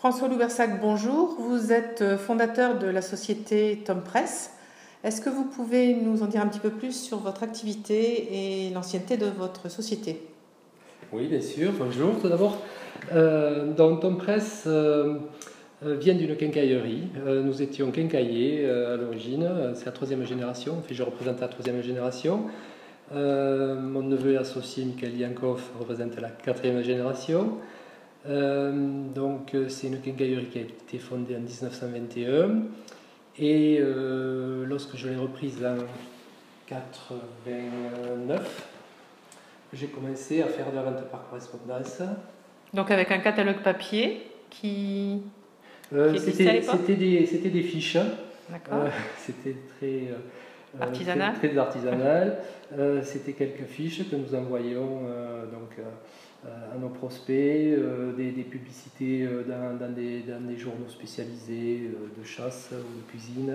François Louversac, bonjour. Vous êtes fondateur de la société Tompress. Est-ce que vous pouvez nous en dire un petit peu plus sur votre activité et l'ancienneté de votre société? Oui, bien sûr. Bonjour tout d'abord. Tompress vient d'une quincaillerie. Nous étions quincailliers à l'origine. C'est la troisième génération. Enfin, je représente la troisième génération. Mon neveu et associé Michael Yankov représente la quatrième génération. C'est une quincaillerie qui a été fondée en 1921 et lorsque je l'ai reprise en 89, j'ai commencé à faire de la vente par correspondance. Donc avec un catalogue papier qui existait à l'époque? C'était des fiches. D'accord. C'était très Artisanal. très artisanal. C'était quelques fiches que nous envoyions à nos prospects, des publicités dans des journaux spécialisés de chasse ou de cuisine.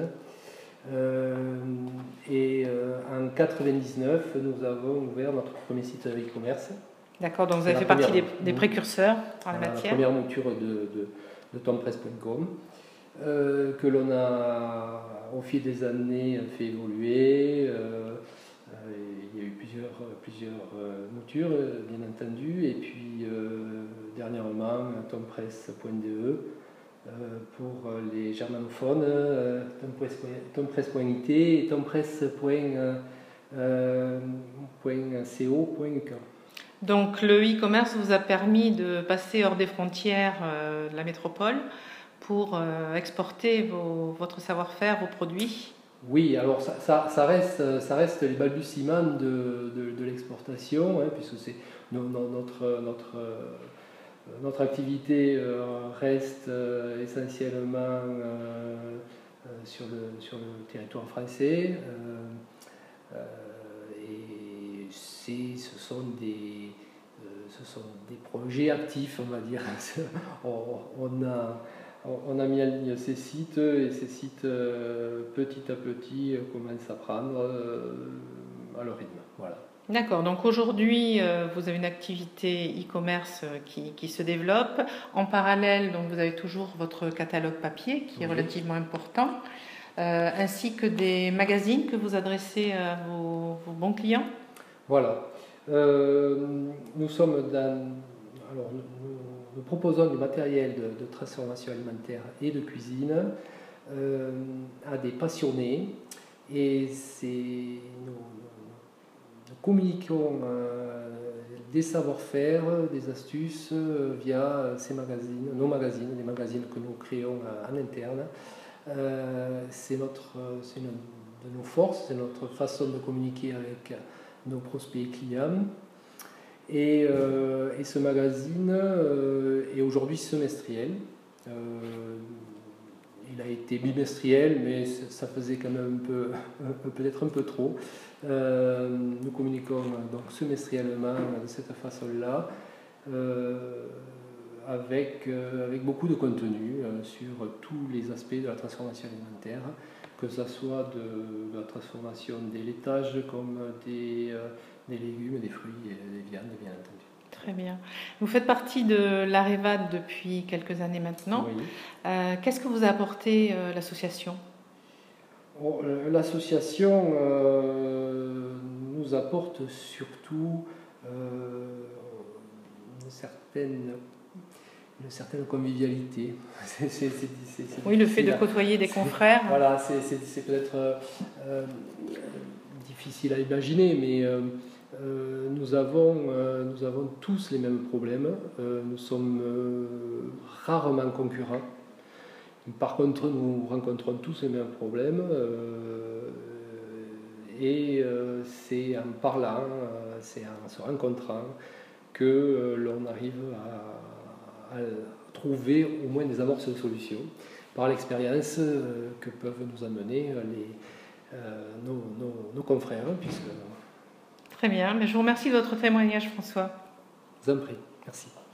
En 99, nous avons ouvert notre premier site e-commerce. D'accord, donc vous avez fait partie des précurseurs en la matière. La première mouture de tompress.com que l'on a au fil des années fait évoluer. Il y a eu plusieurs moutures, bien entendu, et puis dernièrement tompress.de pour les germanophones, tompress.it et tompress.co.uk. Donc le e-commerce vous a permis de passer hors des frontières de la métropole pour exporter votre savoir-faire, vos produits. Oui, alors ça reste les balbutiements de l'exportation, hein, puisque c'est notre activité reste essentiellement sur le territoire français. Et ce sont des projets actifs, on va dire. On a mis en ligne ces sites et ces sites petit à petit commencent à prendre à leur rythme. Voilà. D'accord, donc aujourd'hui vous avez une activité e-commerce qui se développe. En parallèle, donc, vous avez toujours votre catalogue papier qui est relativement important, ainsi que des magazines que vous adressez à vos bons clients. Voilà. Nous sommes nous proposons du matériel de transformation alimentaire et de cuisine à des passionnés et nous communiquons des savoir-faire, des astuces via ces magazines, nos magazines, les magazines que nous créons en interne. C'est une de nos forces, c'est notre façon de communiquer avec nos prospects et clients. Et ce magazine est aujourd'hui semestriel. Il a été bimestriel, mais ça faisait quand même peut-être un peu trop. Nous communiquons donc semestriellement de cette façon-là, avec beaucoup de contenu sur tous les aspects de la transformation alimentaire, que ce soit de la transformation des laitages comme des légumes, des fruits et des viandes, bien entendu. Très bien. Vous faites partie de l'Arevad depuis quelques années maintenant. Oui. Qu'est-ce que vous a apporté l'association? L'association nous apporte surtout une certaine convivialité. Oui, le fait de côtoyer des confrères. Voilà, c'est peut-être difficile à imaginer, mais nous avons tous les mêmes problèmes. Nous sommes rarement concurrents. Par contre, nous rencontrons tous les mêmes problèmes. C'est en parlant, c'est en se rencontrant que l'on arrive à trouver au moins des amorces de solutions par l'expérience que peuvent nous amener nos confrères. Très bien, mais je vous remercie de votre témoignage, François. Je vous en prie, merci.